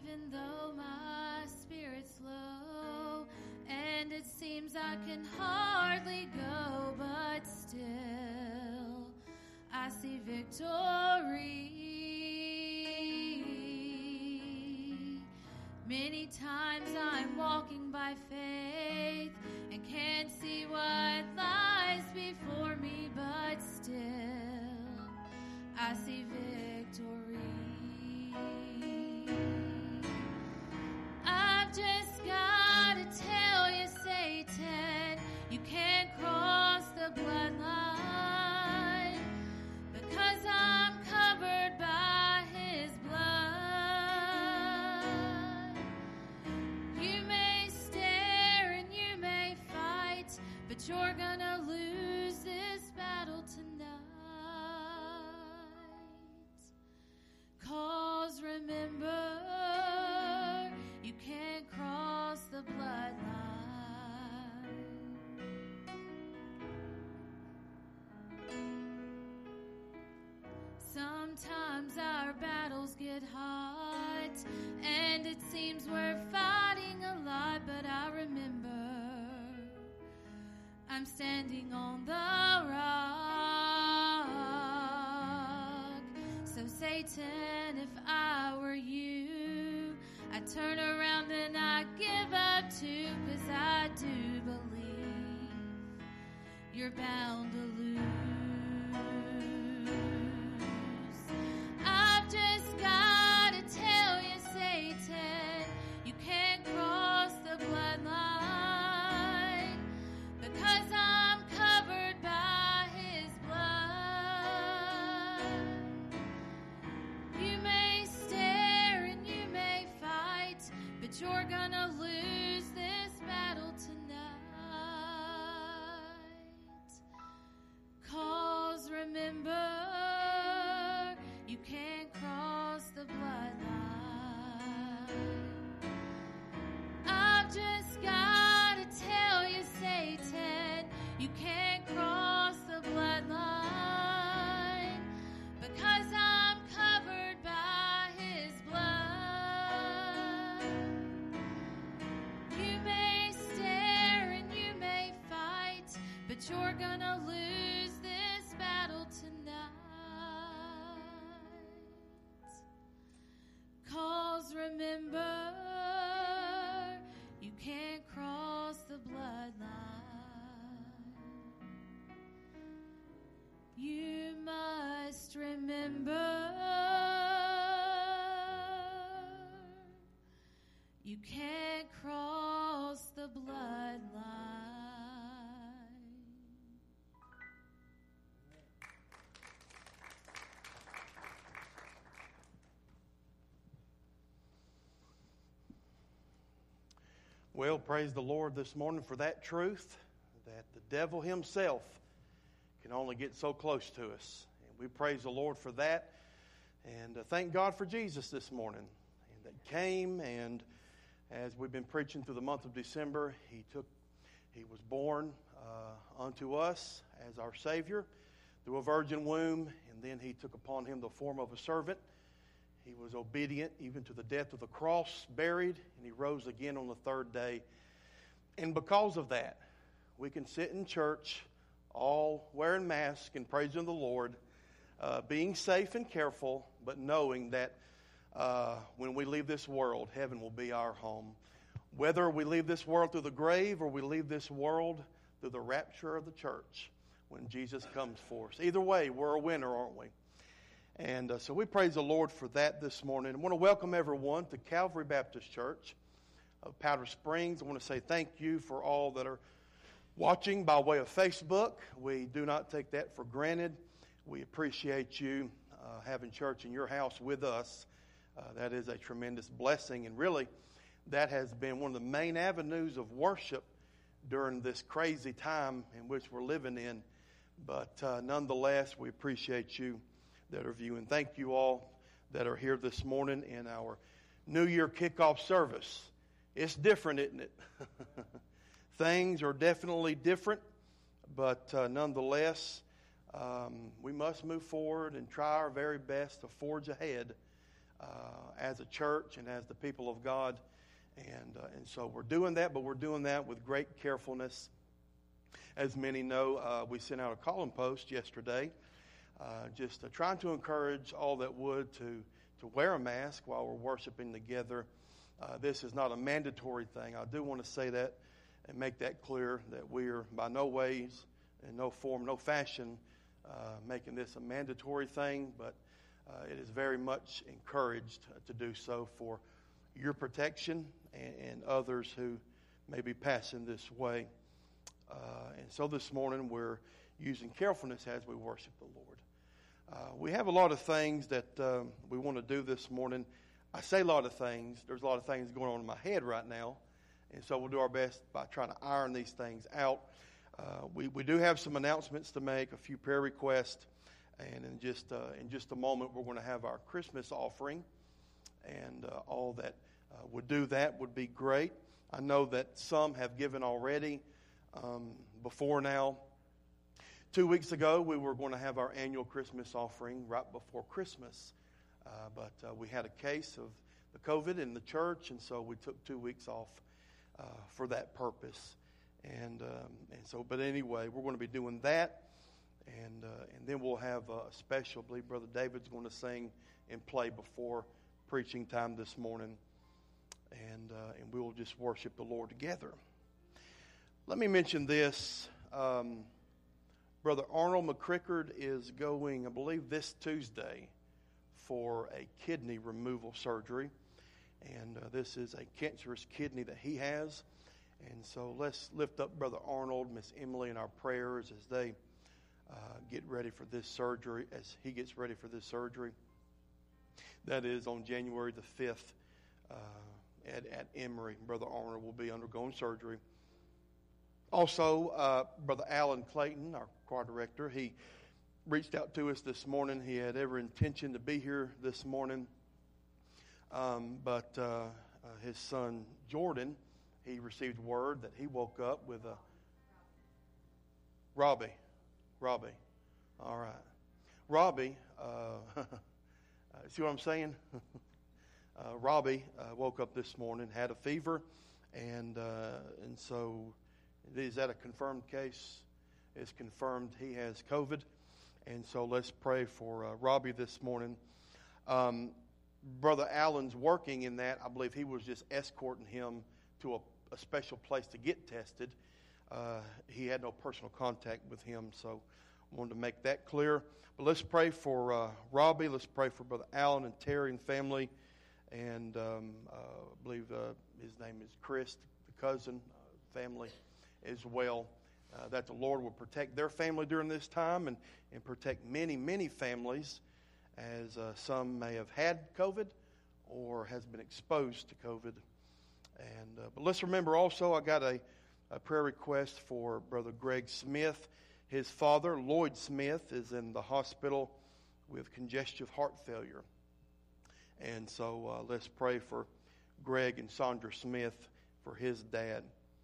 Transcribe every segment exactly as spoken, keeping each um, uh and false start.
Even though my spirit's low and it seems I can hardly go, but still I see victory. Many times I'm walking by faith and can't see what lies before me, but still I see victory. I've just gotta tell you, Satan, you can't cross the bloodline, because I'm covered by his blood. You may stare and you may fight, but you're gonna lose this battle tonight. 'Cause remember, you can't cross the bloodline. Sometimes our battles get hot and it seems we're fighting a lot, but I remember I'm standing on the rock. So Satan, if I were you, I'd turn around and I'd give up too, 'cause I do believe you're bound to lose. I've just gotta tell you, Satan, you can't cross the bloodline, because I'm covered by his blood. You may stare and you may fight, but you're gonna lose this battle tonight. 'Cause remember, you can't cross the bloodline. I've just gotta tell you, Satan, you can't cross the bloodline, because I'm covered by his blood. You may stare and you may fight, but you're gonna lose this battle tonight. 'Cause remember, you can't cross the bloodline. You must remember, you can't cross the bloodline. Well, praise the Lord this morning for that truth, that the devil himself can only get so close to us. And we praise the Lord for that. And uh, thank God for Jesus this morning, and that came, and as we've been preaching through the month of December, he took, he was born uh, unto us as our Savior through a virgin womb, and then he took upon him the form of a servant. He was obedient even to the death of the cross, buried, and he rose again on the third day. And because of that, we can sit in church all wearing masks and praising the Lord, uh, being safe and careful, but knowing that uh, when we leave this world, heaven will be our home. Whether we leave this world through the grave or we leave this world through the rapture of the church when Jesus comes for us. Either way, we're a winner, aren't we? And uh, so we praise the Lord for that this morning. I want to welcome everyone to Calvary Baptist Church of Powder Springs. I want to say thank you for all that are watching by way of Facebook. We do not take that for granted. We appreciate you uh, having church in your house with us. Uh, that is a tremendous blessing. And really, that has been one of the main avenues of worship during this crazy time in which we're living in. But uh, nonetheless, we appreciate you that are viewing. Thank you all that are here this morning in our New Year kickoff service. It's different, isn't it? Things are definitely different, but uh, nonetheless, um, we must move forward and try our very best to forge ahead uh, as a church and as the people of God. And, uh, and so we're doing that, but we're doing that with great carefulness. As many know, uh, we sent out a column post yesterday, uh, just uh, trying to encourage all that would to, to wear a mask while we're worshiping together. Uh, this is not a mandatory thing. I do want to say that and make that clear, that we are by no ways, in no form, no fashion, uh, making this a mandatory thing, but uh, it is very much encouraged to do so for your protection and, and others who may be passing this way. Uh, and so this morning we're using carefulness as we worship the Lord. Uh, we have a lot of things that um, we want to do this morning. I say a lot of things. There's a lot of things going on in my head right now. And so we'll do our best by trying to iron these things out. Uh, we, we do have some announcements to make, a few prayer requests. And in just, uh, in just a moment, we're going to have our Christmas offering. And uh, all that uh, would do that would be great. I know that some have given already. Um, before now, two weeks ago, we were going to have our annual Christmas offering right before Christmas. Uh, but uh, we had a case of the COVID in the church, and so we took two weeks off uh, for that purpose. And um, and so, but anyway, we're going to be doing that, and uh, and then we'll have a special. I believe Brother David's going to sing and play before preaching time this morning, and uh, and we will just worship the Lord together. Let me mention this. Um, Brother Arnold McCrickard is going, I believe, this Tuesday for a kidney removal surgery. And uh, this is a cancerous kidney that he has. And so let's lift up Brother Arnold, Miss Emily in our prayers as they uh, get ready for this surgery, as he gets ready for this surgery. That is on January the fifth uh, at, at Emory. Brother Arnold will be undergoing surgery. Also, uh, Brother Alan Clayton, our choir director, he reached out to us this morning. He had every intention to be here this morning. Um, but uh, uh, his son, Jordan, he received word that he woke up with a... Robbie. Robbie. All right. Robbie, uh, see what I'm saying? uh, Robbie uh, woke up this morning, had a fever, and uh, and so... Is that a confirmed case? It's confirmed he has COVID. And so let's pray for uh, Robbie this morning. Um, Brother Allen's working in that. I believe he was just escorting him to a, a special place to get tested. Uh, he had no personal contact with him, so I wanted to make that clear. But let's pray for uh, Robbie. Let's pray for Brother Allen and Terry and family. And um, uh, I believe uh, his name is Chris, the cousin, uh, family as well, uh, that the Lord will protect their family during this time and, and protect many, many families, as uh, some may have had COVID or has been exposed to COVID. And uh, but let's remember also, I got a, a prayer request for Brother Greg Smith. His father, Lloyd Smith, is in the hospital with congestive heart failure. And so uh, let's pray for Greg and Sandra Smith, for his dad.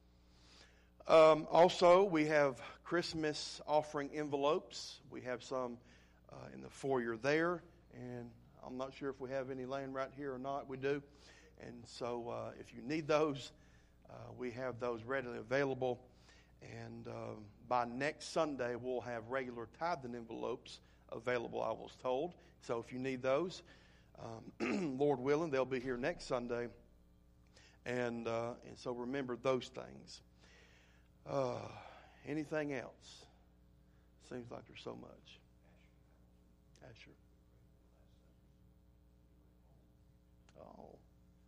Um, also, we have Christmas offering envelopes. We have some uh, in the foyer there, and I'm not sure if we have any laying right here or not. We do. And so uh, if you need those, uh, we have those readily available. And um, by next Sunday, we'll have regular tithing envelopes available, I was told. So if you need those, um, Lord willing, they'll be here next Sunday. And, uh, and so remember those things. Uh, anything else? Seems like there's so much. Asher. Oh.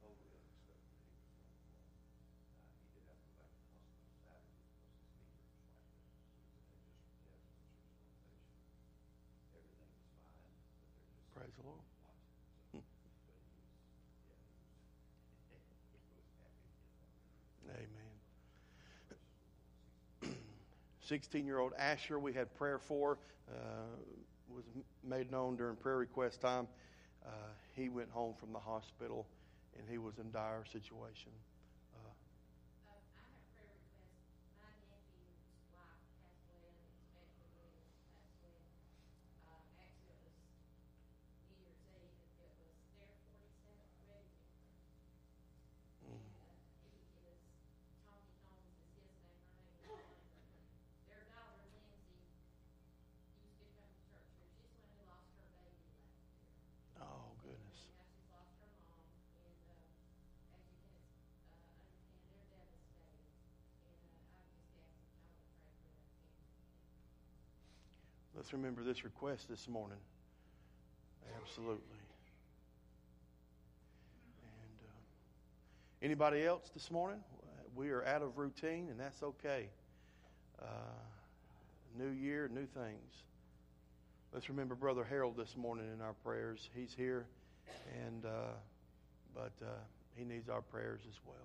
Praise the Lord. Amen. sixteen-year-old Asher, we had prayer for, uh, was made known during prayer request time. Uh, he went home from the hospital, and he was in dire situation. Uh, Uh, I have a prayer request. My nephew's wife passed away unexpectedly last week. Uh, actually, it was New Year's Eve. It was their forty-seventh Let's remember this request this morning. Absolutely. And uh, anybody else this morning? We are out of routine, and that's okay. Uh, new year, new things. Let's remember Brother Harold this morning in our prayers. He's here, and uh, but uh, he needs our prayers as well.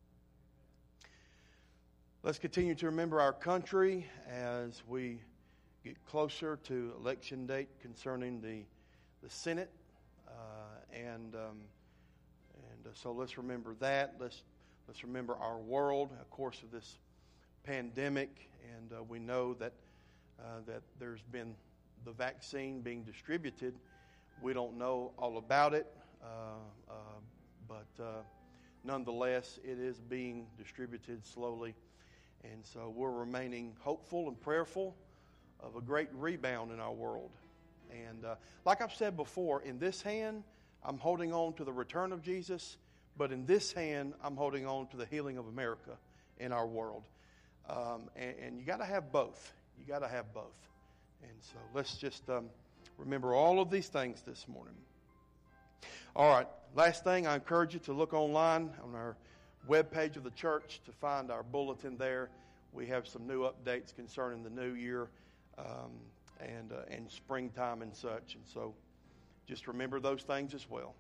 Let's continue to remember our country as we get closer to election date concerning the the Senate, uh, and um, and uh, so let's remember that. Let's let's remember our world, of course, of this pandemic, and uh, we know that uh, that there's been the vaccine being distributed. We don't know all about it, uh, uh, but uh, nonetheless, it is being distributed slowly, and so we're remaining hopeful and prayerful of a great rebound in our world. And uh, like I've said before, in this hand, I'm holding on to the return of Jesus, but in this hand, I'm holding on to the healing of America in our world. Um, and, and you got to have both. You got to have both. And so let's just um, remember all of these things this morning. All right, last thing, I encourage you to look online on our webpage of the church to find our bulletin there. We have some new updates concerning the new year. Um, and uh, and springtime and such. And so just remember those things as well.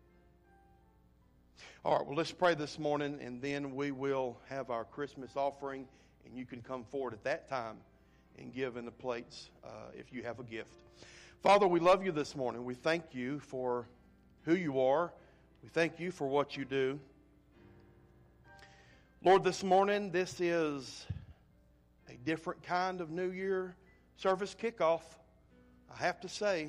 All right, well, let's pray this morning, and then we will have our Christmas offering, and you can come forward at that time and give in the plates uh, if you have a gift. Father, we love you this morning. We thank you for who you are. We thank you for what you do. Lord, this morning, this is a different kind of New Year service kickoff, I have to say.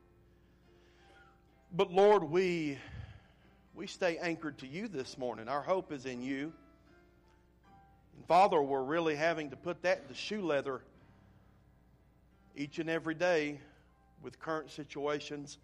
But Lord, we we stay anchored to you this morning. Our hope is in you. And Father, we're really having to put that into shoe leather each and every day with current situations.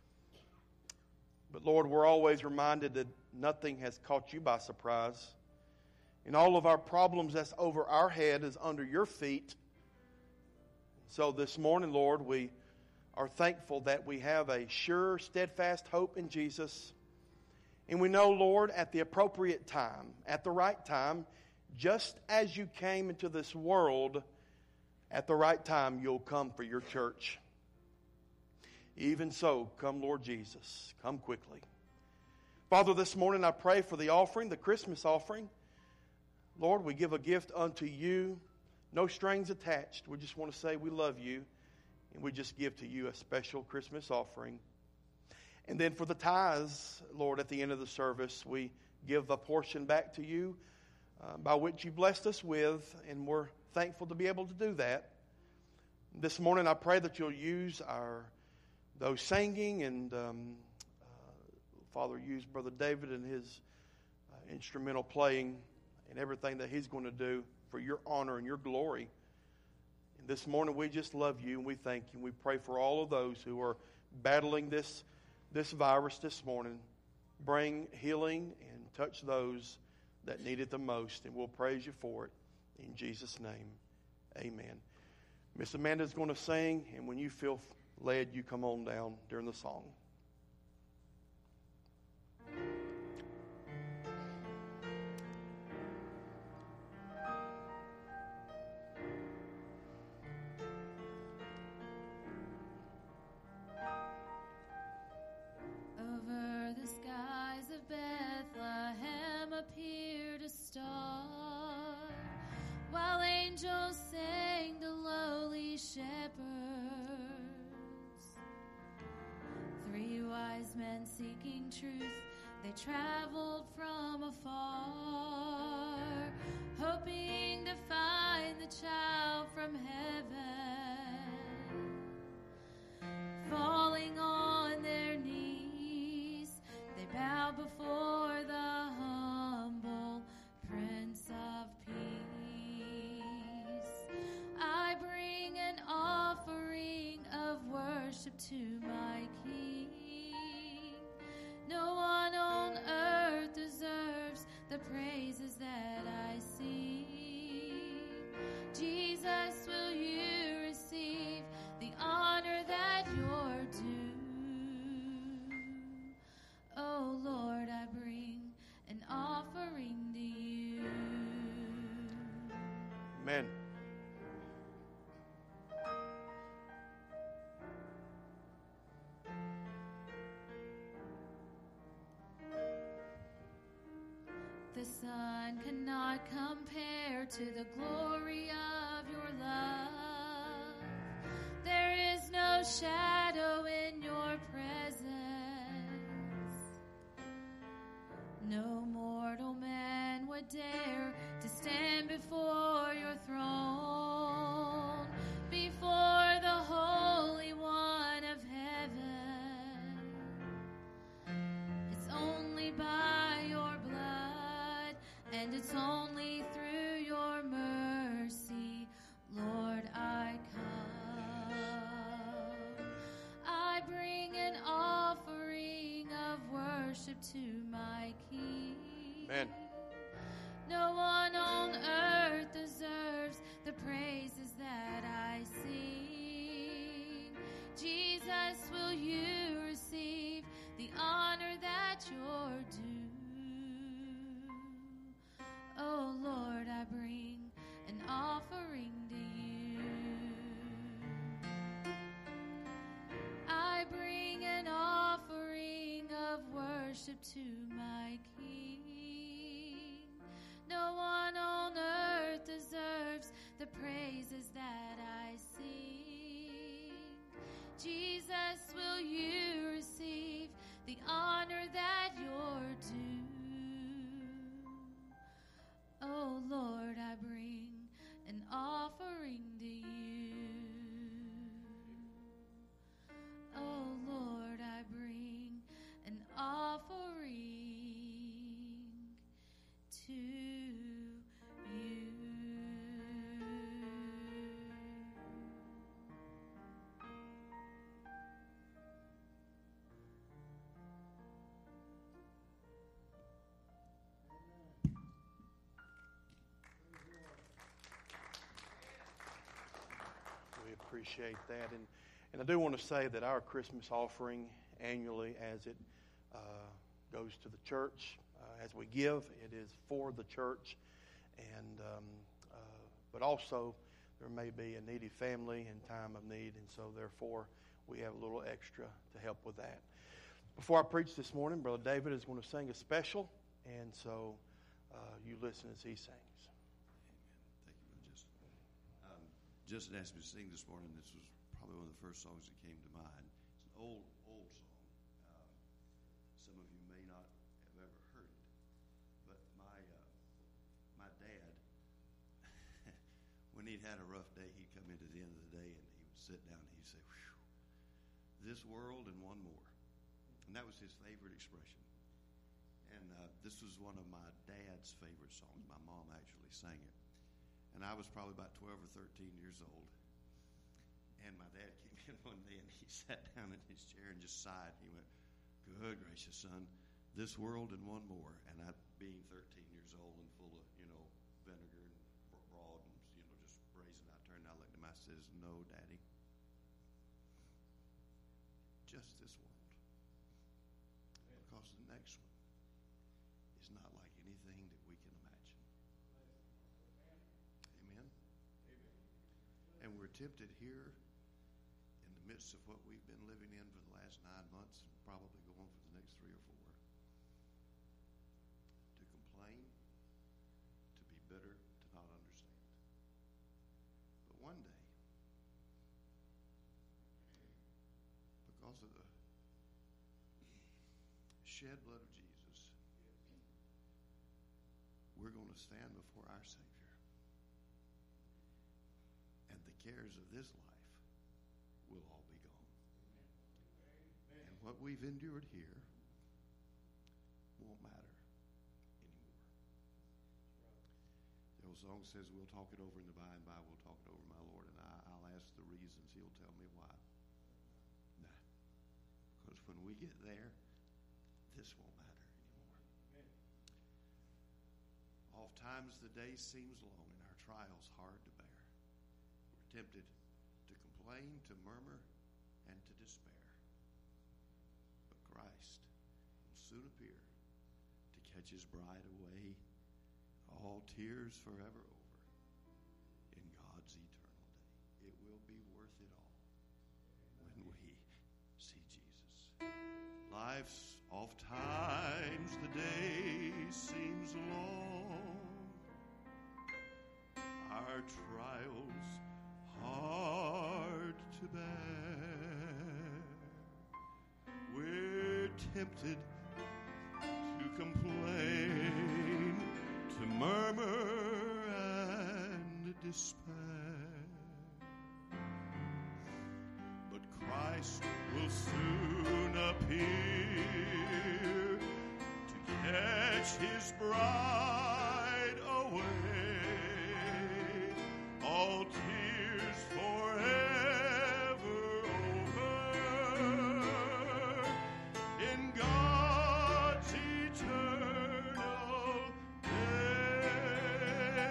But Lord, we're always reminded that nothing has caught you by surprise. And all of our problems that's over our head is under your feet. So this morning, Lord, we are thankful that we have a sure, steadfast hope in Jesus. And we know, Lord, at the appropriate time, at the right time, just as you came into this world, at the right time, you'll come for your church. Even so, come, Lord Jesus. Come quickly. Father, this morning I pray for the offering, the Christmas offering. Lord, we give a gift unto you. No strings attached. We just want to say we love you, and we just give to you a special Christmas offering. And then for the tithes, Lord, at the end of the service, we give a portion back to you uh, by which you blessed us with, and we're thankful to be able to do that. This morning, I pray that you'll use our those singing, and um, uh, Father, use Brother David and his uh, instrumental playing and everything that he's going to do for your honor and your glory. And this morning we just love you and we thank you. We pray for all of those who are battling this, this virus this morning. Bring healing and touch those that need it the most. And we'll praise you for it. In Jesus' name, amen. Miss Amanda's going to sing, and when you feel led, you come on down during the song. Angels sang to lowly shepherds. Three wise men seeking truth, they traveled from afar, hoping to find the child from heaven. Falling on their knees, they bowed before the humble Prince of Peace. I bring an offering of worship to my King. No one on earth deserves the praises that I sing. Jesus, will you receive the Amen. The sun cannot compare to the glory of your love. There is no shadow in your presence. No mortal man would dare to stand before your throne, before the Holy One of heaven. It's only by your blood, and it's only through your mercy, Lord, I come. I bring an offering of worship to my King. Amen. No one on earth deserves the praises that I sing. Jesus, will you receive the honor that you're due? Oh Lord, I bring an offering to you. I bring an offering of worship to my King. No one on earth deserves the praises that I sing. Jesus, will you receive the honor that you're due? Oh Lord, I bring an offering to you. Oh Lord, I bring an offering to you. We appreciate that. And, and I do want to say that our Christmas offering annually, as it uh, goes to the church, uh, as we give, it is for the church. And um, uh, but also, there may be a needy family in time of need, and so therefore, we have a little extra to help with that. Before I preach this morning, Brother David is going to sing a special, and so uh, you listen as he sings. Amen. Thank you, Brother Justin. Um, Justin asked me to sing this morning. This was probably one of the first songs that came to mind. It's an old, old song. Um, some of you may not have ever heard it, but my uh, my dad, when he'd had a rough day, he'd come in at the end of the day and he would sit down and he'd say, "Whew, this world and one more." And that was his favorite expression. And uh, this was one of my dad's favorite songs. My mom actually sang it. And I was probably about twelve or thirteen years old. And my dad came in one day and he sat down in his chair and just sighed. He went, "Good gracious, son, this world and one more." And I, being thirteen years old and full of, you know, vinegar and broad and, you know, just brazen, I turned and I looked at him. I says, "No, Daddy, just this world. Because the next one is not like anything that we can imagine." Amen? Amen. And we're tempted here in the midst of what we've been living in for the last nine months, and probably going for the next three or four, to complain, to be bitter, to not understand. But one day, because of the shed blood of Jesus, we're going to stand before our Savior. And the cares of this life will all be gone. Amen. And what we've endured here won't matter anymore. The old song says, "We'll talk it over in the by and by, we'll talk it over, my Lord, and I, I'll ask the reasons. He'll tell me why." Nah. Because when we get there, this won't matter anymore. Amen. Oftentimes the day seems long and our trials hard to bear. We're tempted to complain, to murmur, and to despair. But Christ will soon appear to catch his bride away, all tears forever over. Life's oft times the day seems long, our trials hard to bear. We're tempted to complain, to murmur and despair. But Christ will soon appear to catch his bride away. All tears forever over in God's eternal day.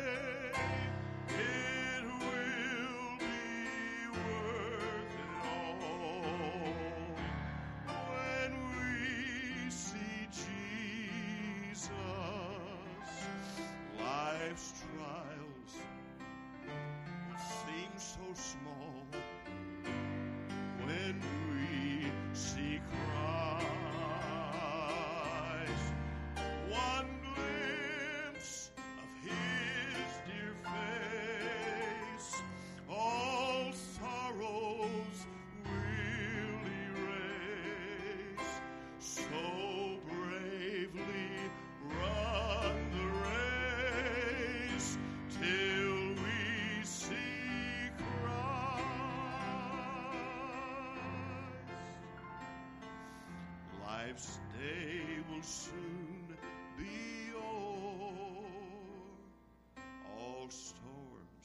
It will be worth it all when we see Jesus. Life's trials will seem so small when we see Christ. One glimpse of his dear face, all sorrows will erase. So bravely run the race till we see Christ. Life's day will soon be o'er. All storms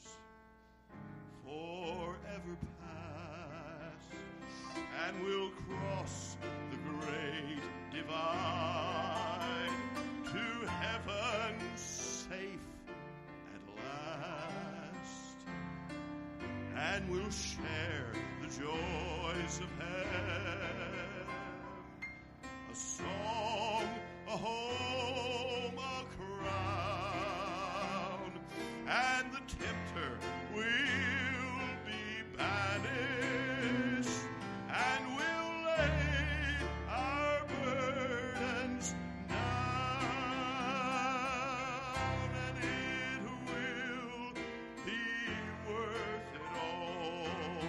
forever past, and we'll cross the great divide to heaven safe at last, and we'll share the joys of heaven. A song, a home, a crown, and the tempter will be banished, and we'll lay our burdens down, and it will be worth it all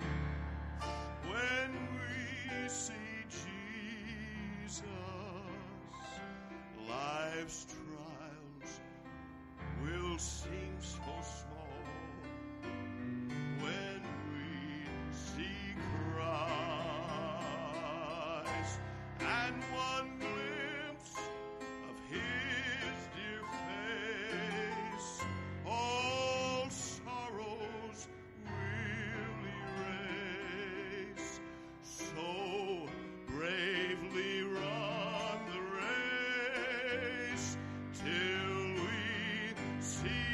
when we see Jesus. Life's trials will seem so small when we see Christ, and one glimpse of his dear face, all sorrows will erase. So bravely run the race till we see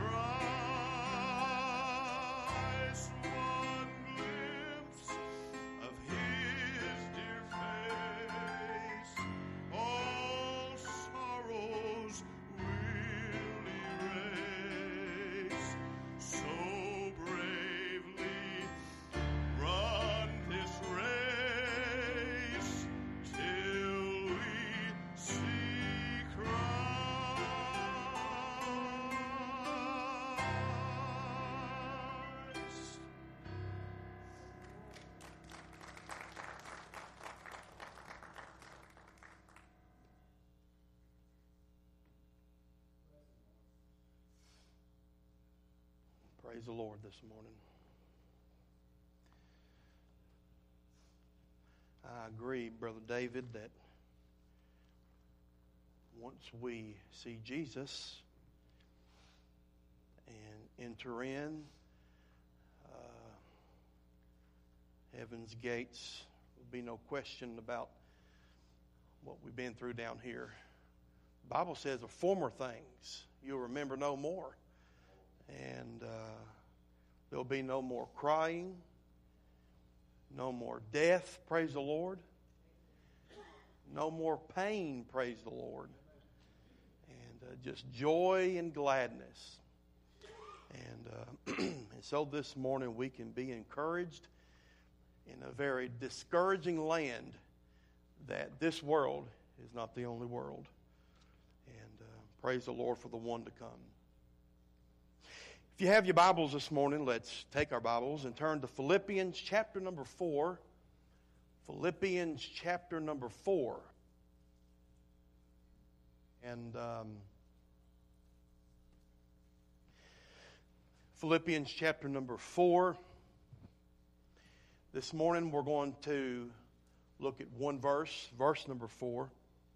Christ. One glimpse of his dear face, all sorrows will erase. So bravely run this race till we see Christ. Praise the Lord this morning. I agree, Brother David, that once we see Jesus and enter in, uh, heaven's gates, will be no question about what we've been through down here. The Bible says of former things you'll remember no more. And uh, there'll be no more crying, no more death, praise the Lord. No more pain, praise the Lord. And uh, just joy and gladness. And, uh, and so this morning we can be encouraged in a very discouraging land that this world is not the only world. And uh, praise the Lord for the one to come. If you have your Bibles this morning, let's take our Bibles and turn to Philippians chapter number four. Philippians chapter number four. And um, Philippians chapter number four. This morning we're going to look at one verse, verse number four.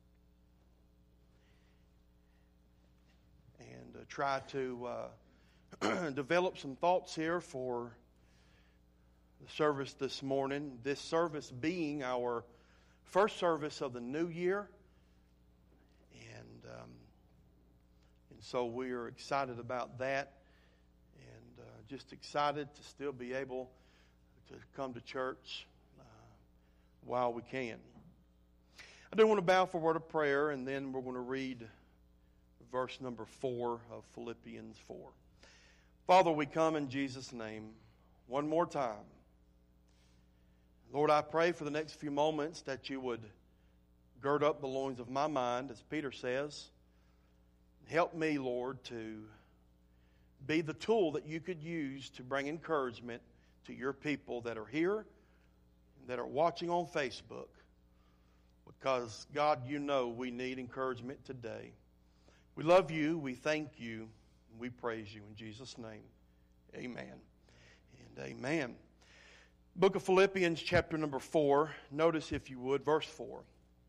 And uh, try to uh, develop some thoughts here for the service this morning. This service being our first service of the new year. And, um, and so we are excited about that. And uh, just excited to still be able to come to church uh, while we can. I do want to bow for a word of prayer, and then we're going to read verse number four of Philippians four. Father, we come in Jesus' name one more time. Lord, I pray for the next few moments that you would gird up the loins of my mind, as Peter says. Help me, Lord, to be the tool that you could use to bring encouragement to your people that are here, that are watching on Facebook. Because, God, you know we need encouragement today. We love you, we thank you, and we praise you in Jesus' name. Amen and amen. Book of Philippians, chapter number four. Notice, if you would, verse four.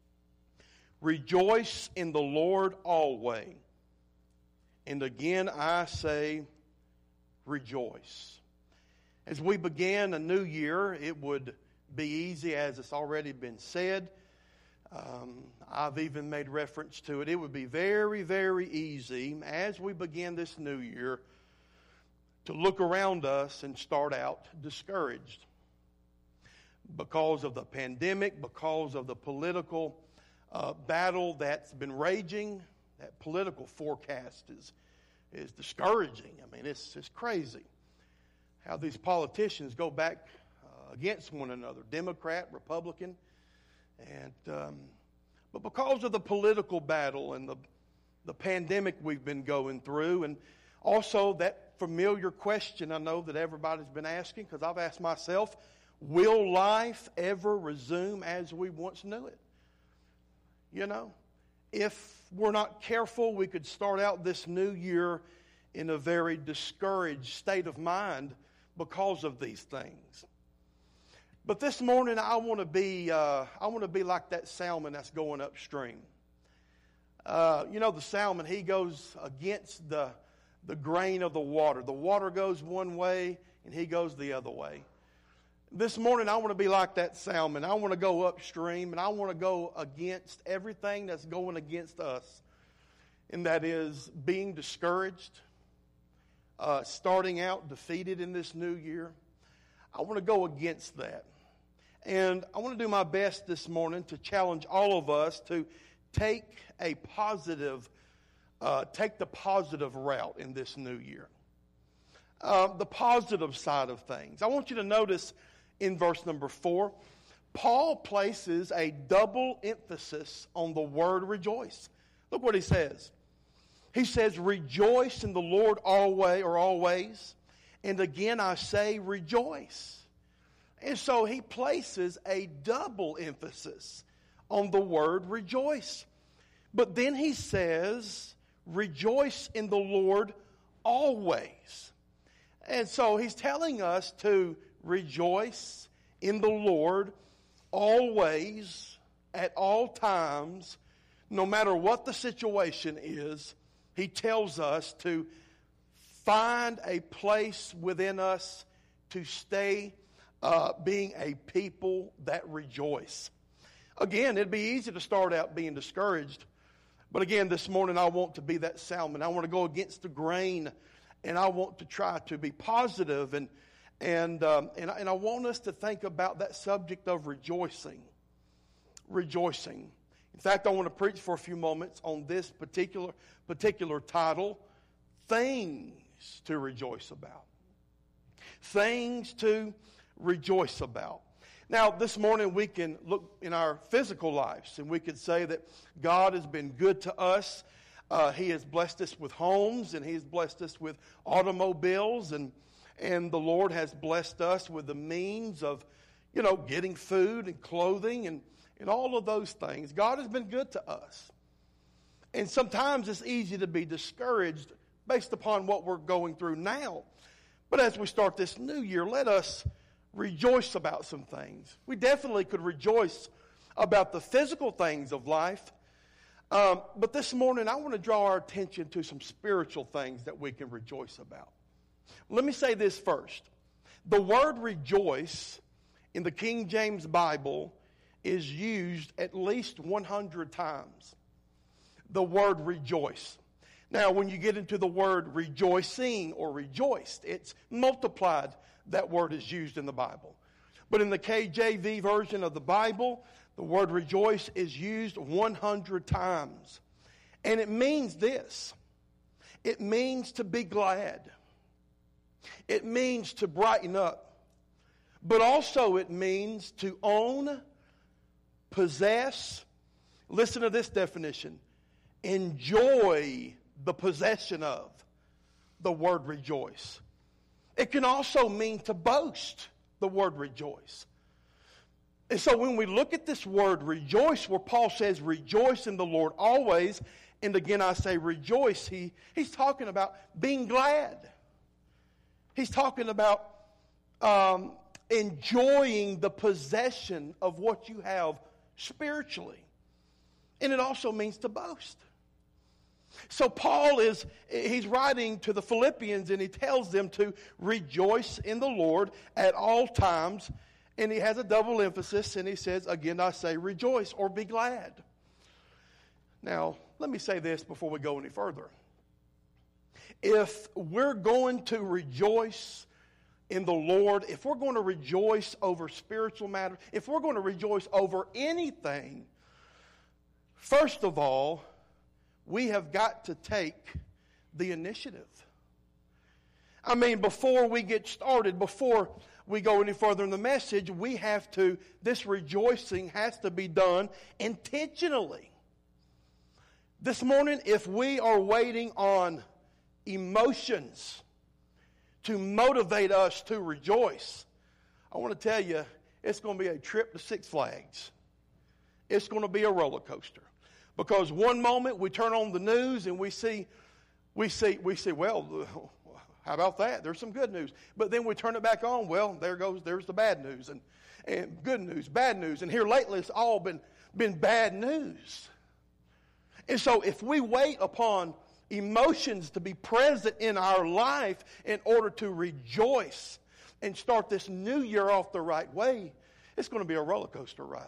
Rejoice in the Lord always. And again I say, rejoice. As we begin a new year, it would be easy, as it's already been said. Um, I've even made reference to it. It would be very, very easy as we begin this new year to look around us and start out discouraged because of the pandemic, because of the political uh, battle that's been raging. That political forecast is is discouraging. I mean, it's it's crazy how these politicians go back uh, against one another, Democrat, Republican, and um, but because of the political battle and the the pandemic we've been going through, and also that familiar question I know that everybody's been asking, because I've asked myself, will life ever resume as we once knew it? You know, if we're not careful, we could start out this new year in a very discouraged state of mind because of these things. But this morning, I want to be uh, I want to be like that salmon that's going upstream. Uh, you know, the salmon, he goes against the the grain of the water. The water goes one way, and he goes the other way. This morning, I want to be like that salmon. I want to go upstream, and I want to go against everything that's going against us, and that is being discouraged, uh, starting out defeated in this new year. I want to go against that. And I want to do my best this morning to challenge all of us to take a positive, uh, take the positive route in this new year. Uh, the positive side of things. I want you to notice in verse number four, Paul places a double emphasis on the word rejoice. Look what he says. He says, rejoice in the Lord always, or always. And again I say, rejoice. And so he places a double emphasis on the word rejoice. But then he says, rejoice in the Lord always. And so he's telling us to rejoice in the Lord always, at all times, no matter what the situation is. He tells us to find a place within us to stay uh, being a people that rejoice. Again, it'd be easy to start out being discouraged. But again, this morning I want to be that salmon. I want to go against the grain, and I want to try to be positive, and and um, and, and I want us to think about that subject of rejoicing. Rejoicing. In fact, I want to preach for a few moments on this particular particular title, things to rejoice about. Things to rejoice about. Now, this morning we can look in our physical lives and we could say that God has been good to us. Uh, he has blessed us with homes and He has blessed us with automobiles, and and the Lord has blessed us with the means of, you know, getting food and clothing and, and all of those things. God has been good to us. And sometimes it's easy to be discouraged based upon what we're going through now. But as we start this new year, let us rejoice about some things. We definitely could rejoice about the physical things of life. Um, but this morning, I want to draw our attention to some spiritual things that we can rejoice about. Let me say this first. The word rejoice in the King James Bible is used at least one hundred times. The word rejoice. Now, when you get into the word rejoicing or rejoiced, it's multiplied. That word is used in the Bible. But in the K J V version of the Bible, the word rejoice is used one hundred times. And it means this. It means to be glad. It means to brighten up. But also it means to own, possess. Listen to this definition. Enjoy the possession of. The word rejoice. It can also mean to boast, the word rejoice. And so when we look at this word rejoice, where Paul says rejoice in the Lord always, and again I say rejoice, he, he's talking about being glad. He's talking about um, enjoying the possession of what you have spiritually. And it also means to boast. So Paul is, he's writing to the Philippians and he tells them to rejoice in the Lord at all times. And he has a double emphasis and he says, again I say rejoice or be glad. Now, let me say this before we go any further. If we're going to rejoice in the Lord, if we're going to rejoice over spiritual matters, if we're going to rejoice over anything, first of all, we have got to take the initiative. I mean, before we get started, before we go any further in the message, we have to, this rejoicing has to be done intentionally. This morning, if we are waiting on emotions to motivate us to rejoice, I want to tell you, it's going to be a trip to Six Flags. It's going to be a roller coaster. Because one moment we turn on the news and we see, we see, we see, well, how about that? There's some good news. But then we turn it back on, well, there goes, there's the bad news. And, and good news, bad news. And here lately it's all been, been bad news. And so if we wait upon emotions to be present in our life in order to rejoice and start this new year off the right way, it's going to be a roller coaster ride.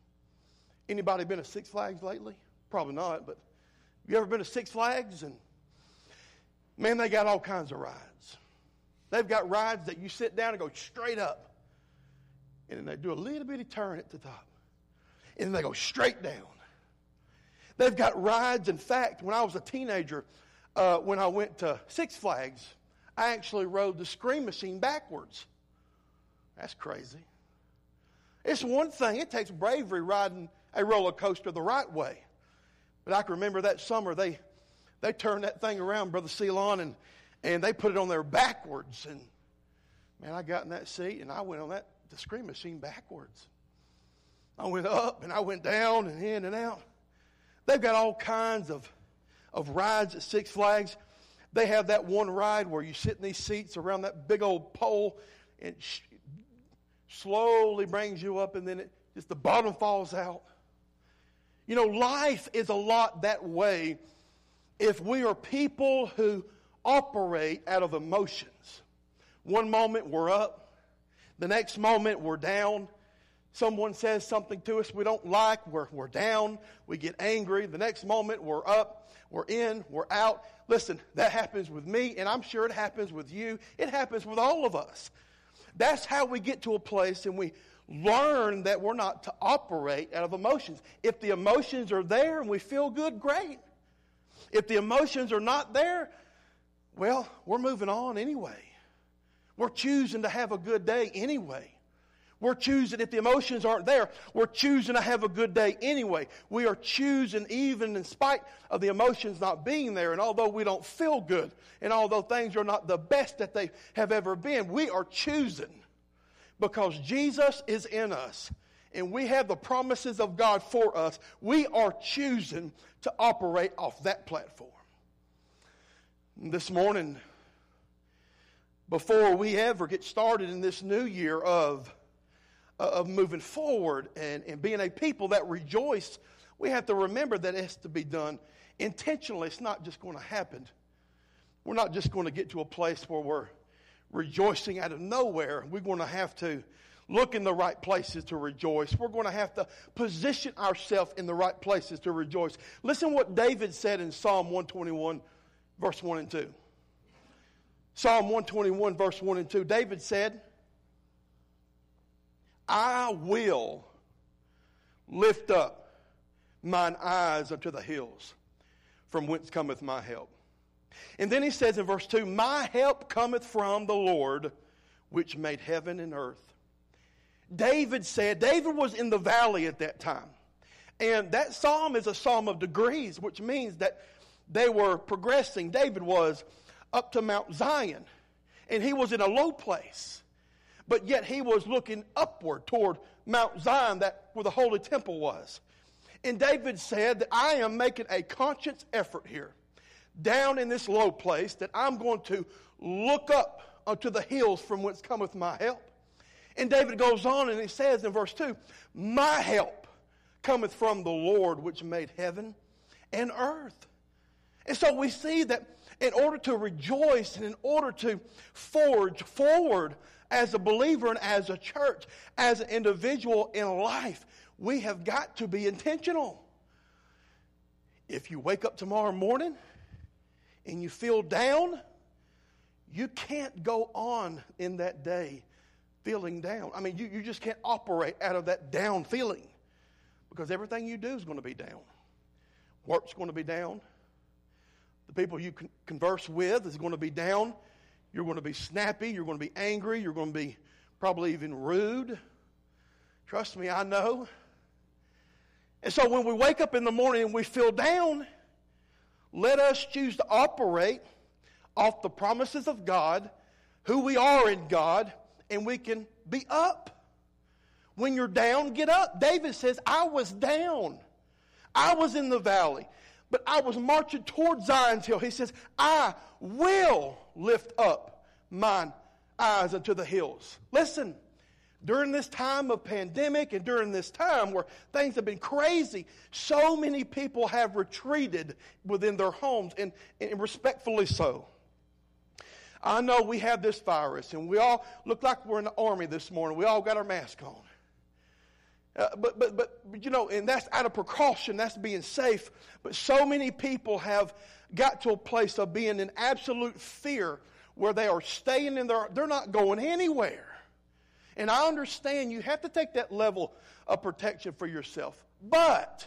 Anybody been to Six Flags lately? Probably not, but have you ever been to Six Flags? And man, they got all kinds of rides. They've got rides that you sit down and go straight up. And then they do a little bitty turn at the top. And then they go straight down. They've got rides. In fact, when I was a teenager, uh, when I went to Six Flags, I actually rode the Scream Machine backwards. That's crazy. It's one thing. It takes bravery riding a roller coaster the right way. But I can remember that summer they they turned that thing around, Brother Ceylon, and, and they put it on there backwards. And man, I got in that seat and I went on that the Scream Machine backwards. I went up and I went down and in and out. They've got all kinds of, of rides at Six Flags. They have that one ride where you sit in these seats around that big old pole and it sh- slowly brings you up and then it just the bottom falls out. You know, life is a lot that way if we are people who operate out of emotions. One moment we're up, the next moment we're down. Someone says something to us we don't like, we're, we're down, we get angry. The next moment we're up, we're in, we're out. Listen, that happens with me, and I'm sure it happens with you. It happens with all of us. That's how we get to a place and we learn that we're not to operate out of emotions. If the emotions are there and we feel good, great. If the emotions are not there, well, we're moving on anyway. We're choosing to have a good day anyway. We're choosing, if the emotions aren't there, we're choosing to have a good day anyway. We are choosing even in spite of the emotions not being there. And although we don't feel good, and although things are not the best that they have ever been, we are choosing because Jesus is in us. And we have the promises of God for us. We are choosing to operate off that platform. This morning, before we ever get started in this new year of of moving forward and, and being a people that rejoice, we have to remember that it has to be done intentionally. It's not just going to happen. We're not just going to get to a place where we're rejoicing out of nowhere. We're going to have to look in the right places to rejoice. We're going to have to position ourselves in the right places to rejoice. Listen what David said in Psalm one twenty-one, verse one and two. Psalm one twenty-one, verse one and two. David said, I will lift up mine eyes unto the hills, from whence cometh my help. And then he says in verse two, my help cometh from the Lord, which made heaven and earth. David said, David was in the valley at that time. And that psalm is a psalm of degrees, which means that they were progressing. David was up to Mount Zion, and he was in a low place. But yet he was looking upward toward Mount Zion, that where the holy temple was. And David said that I am making a conscious effort here, down in this low place, that I'm going to look up unto the hills from whence cometh my help. And David goes on and he says in verse two, my help cometh from the Lord which made heaven and earth. And so we see that in order to rejoice and in order to forge forward as a believer and as a church, as an individual in life, we have got to be intentional. If you wake up tomorrow morning and you feel down, you can't go on in that day feeling down. I mean, you, you just can't operate out of that down feeling because everything you do is going to be down. Work's going to be down. The people you con- converse with is going to be down. You're going to be snappy. You're going to be angry. You're going to be probably even rude. Trust me, I know. And so when we wake up in the morning and we feel down, let us choose to operate off the promises of God, who we are in God, and we can be up. When you're down, get up. David says, I was down. I was in the valley, but I was marching toward Zion's hill. He says, I will lift up mine eyes unto the hills. Listen, during this time of pandemic and during this time where things have been crazy, so many people have retreated within their homes, and, and respectfully so. I know we have this virus, and we all look like we're in the army this morning. We all got our mask on. Uh, but, but, but, but, you know, and that's out of precaution. That's being safe. But so many people have got to a place of being in absolute fear where they are staying in their, they're not going anywhere. And I understand you have to take that level of protection for yourself. But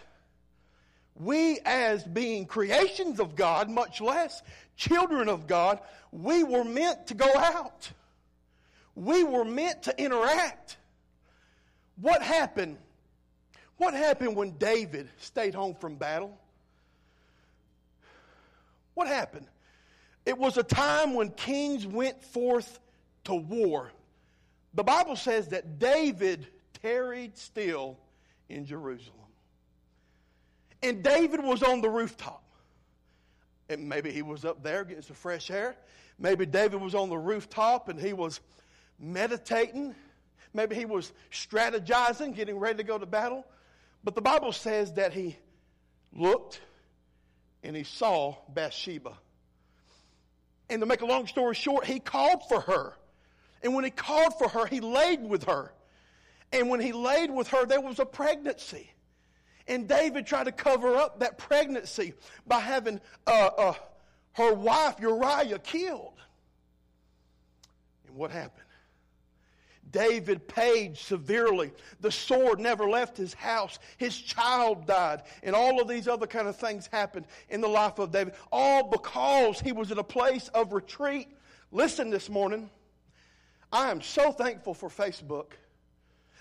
we, as being creations of God, much less children of God, we were meant to go out. We were meant to interact. What happened? What happened when David stayed home from battle? What happened? It was a time when kings went forth to war. The Bible says that David tarried still in Jerusalem. And David was on the rooftop. And maybe he was up there getting some fresh air. Maybe David was on the rooftop and he was meditating. Maybe he was strategizing, getting ready to go to battle. But the Bible says that he looked and he saw Bathsheba. And to make a long story short, he called for her. And when he called for her, he laid with her. And when he laid with her, there was a pregnancy. And David tried to cover up that pregnancy by having uh, uh, her wife Uriah killed. And what happened? David paid severely. The sword never left his house. His child died. And all of these other kind of things happened in the life of David. All because he was in a place of retreat. Listen this morning. I am so thankful for Facebook.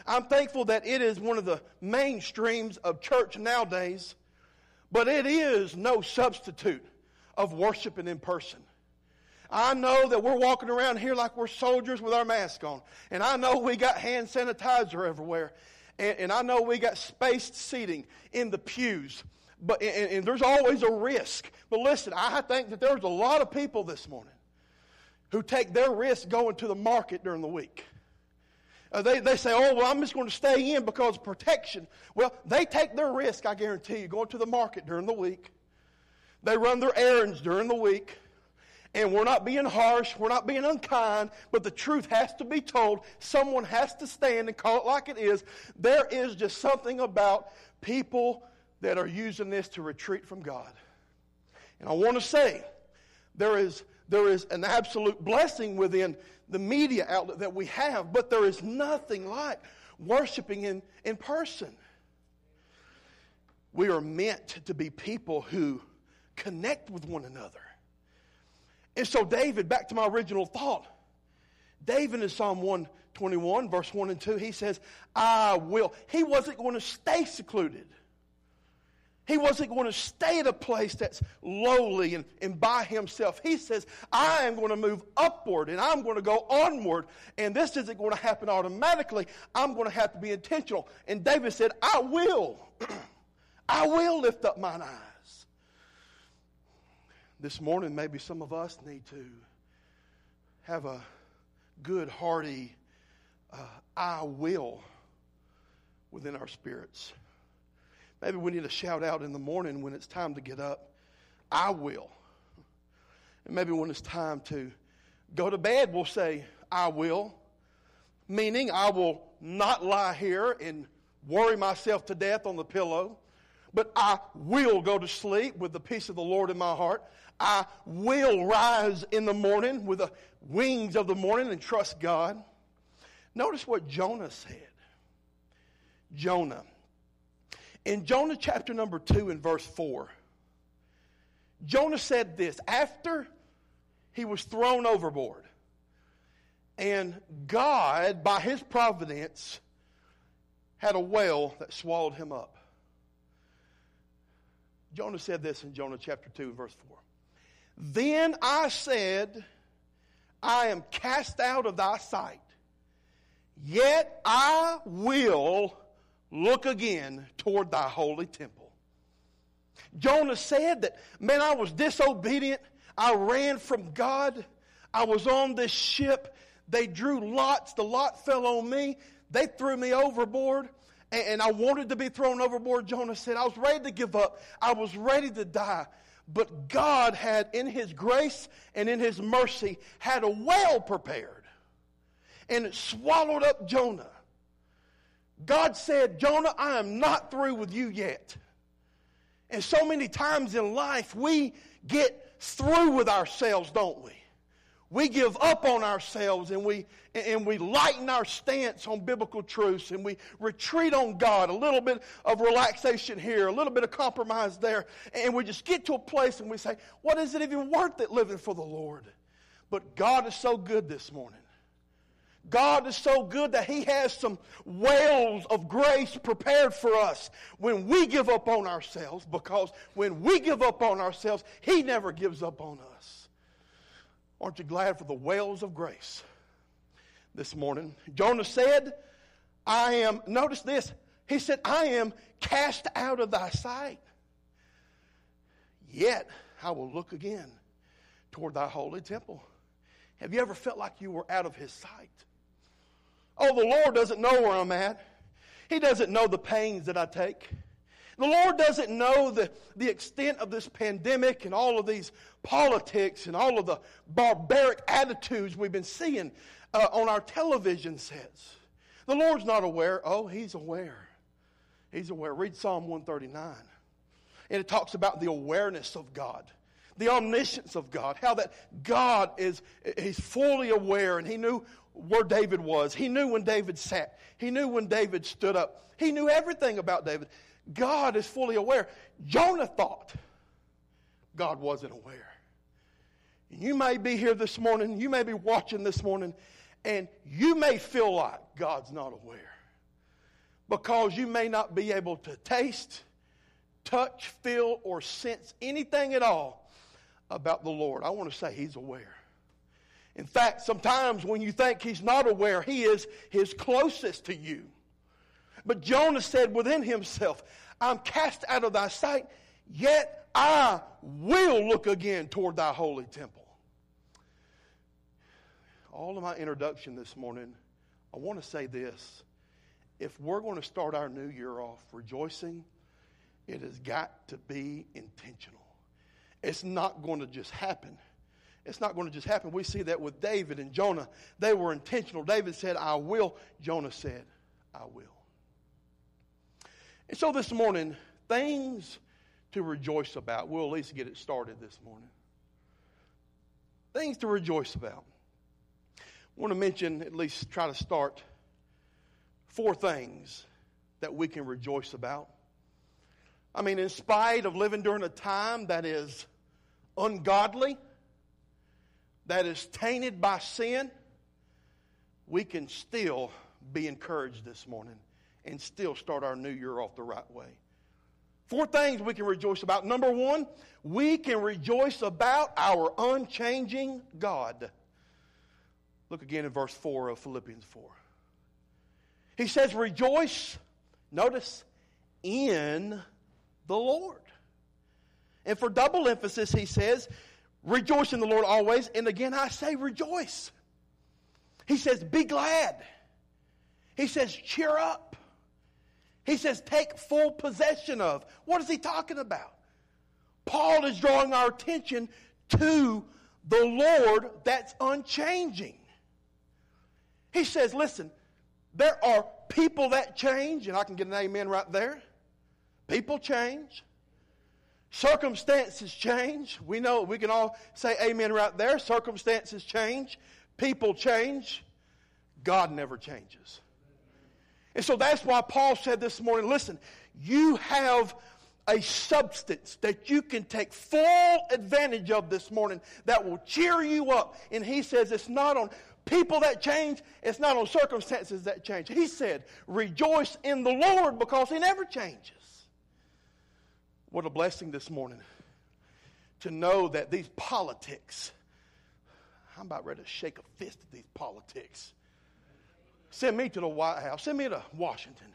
I'm thankful that it is one of the mainstreams of church nowadays, but it is no substitute of worshiping in person. I know that we're walking around here like we're soldiers with our mask on. And I know we got hand sanitizer everywhere. And, and I know we got spaced seating in the pews. But and, and there's always a risk. But listen, I think that there's a lot of people this morning who take their risk going to the market during the week. Uh, they, they say, oh, well, I'm just going to stay in because of protection. Well, they take their risk, I guarantee you, going to the market during the week. They run their errands during the week. And we're not being harsh, we're not being unkind, but the truth has to be told. Someone has to stand and call it like it is. There is just something about people that are using this to retreat from God. And I want to say, there is, there is an absolute blessing within the media outlet that we have, but there is nothing like worshiping in, in person. We are meant to be people who connect with one another. And so David, back to my original thought, David in Psalm one twenty-one, verse one and two, he says, I will. He wasn't going to stay secluded. He wasn't going to stay at a place that's lowly and, and by himself. He says, I am going to move upward and I'm going to go onward. And this isn't going to happen automatically. I'm going to have to be intentional. And David said, I will. I will lift up mine eyes. This morning, maybe some of us need to have a good, hearty, uh, I will within our spirits. Maybe we need to shout out in the morning when it's time to get up, I will. And maybe when it's time to go to bed, we'll say, I will. Meaning, I will not lie here and worry myself to death on the pillow. But I will go to sleep with the peace of the Lord in my heart. I will rise in the morning with the wings of the morning and trust God. Notice what Jonah said. Jonah. In Jonah chapter number two and verse four, Jonah said this after he was thrown overboard. And God, by his providence, had a whale that swallowed him up. Jonah said this in Jonah chapter two and verse four. Then I said, I am cast out of thy sight, yet I will look again toward thy holy temple. Jonah said that, man, I was disobedient. I ran from God. I was on this ship. They drew lots. The lot fell on me. They threw me overboard. And I wanted to be thrown overboard, Jonah said. I was ready to give up. I was ready to die. But God had, in His grace and in His mercy, had a whale prepared. And it swallowed up Jonah. God said, Jonah, I am not through with you yet. And so many times in life, we get through with ourselves, don't we? We give up on ourselves and we and we lighten our stance on biblical truths and we retreat on God. A little bit of relaxation here, a little bit of compromise there. And we just get to a place and we say, what is it even worth it living for the Lord? But God is so good this morning. God is so good that He has some whales of grace prepared for us when we give up on ourselves, because when we give up on ourselves, He never gives up on us. Aren't you glad for the whales of grace this morning? Jonah said, I am, notice this, he said, I am cast out of thy sight. Yet I will look again toward thy holy temple. Have you ever felt like you were out of His sight? Oh, the Lord doesn't know where I'm at. He doesn't know the pains that I take. The Lord doesn't know the, the extent of this pandemic and all of these politics and all of the barbaric attitudes we've been seeing uh, on our television sets. The Lord's not aware. Oh, He's aware. He's aware. Read Psalm one thirty-nine. And it talks about the awareness of God, the omniscience of God, how that God is He's fully aware, and He knew where David was. He knew when David sat. He knew when David stood up. He knew everything about David. God is fully aware. Jonah thought God wasn't aware. And you may be here this morning, you may be watching this morning, and you may feel like God's not aware. because you may not be able to taste, touch, feel, or sense anything at all about the Lord. I want to say He's aware. In fact, sometimes when you think He's not aware, He is His closest to you. But Jonah said within himself, I'm cast out of thy sight, yet I will look again toward thy holy temple. All of my introduction this morning, I want to say this. If we're going to start our new year off rejoicing, it has got to be intentional. It's not going to just happen. It's not going to just happen. We see that with David and Jonah. They were intentional. David said, I will. Jonah said, I will. And so this morning, things to rejoice about. We'll at least get it started this morning. Things to rejoice about. I want to mention, at least try to start, four things that we can rejoice about. I mean, in spite of living during a time that is ungodly, that is tainted by sin, we can still be encouraged this morning and still start our new year off the right way. Four things we can rejoice about. Number one, we can rejoice about our unchanging God. Look again in verse four of Philippians four. He says, rejoice, notice, in the Lord. And for double emphasis, he says, rejoice in the Lord always. And again, I say rejoice. He says, be glad. He says, cheer up. He says, take full possession of. What is he talking about? Paul is drawing our attention to the Lord that's unchanging. He says, listen, there are people that change, and I can get an amen right there. People change. Circumstances change. We know, we can all say amen right there. Circumstances change. People change. God never changes. And so that's why Paul said this morning, listen, you have a substance that you can take full advantage of this morning that will cheer you up. And he says it's not on people that change, it's not on circumstances that change. He said, rejoice in the Lord because He never changes. What a blessing this morning to know that these politics, I'm about ready to shake a fist at these politics. Send me to the White House. Send me to Washington.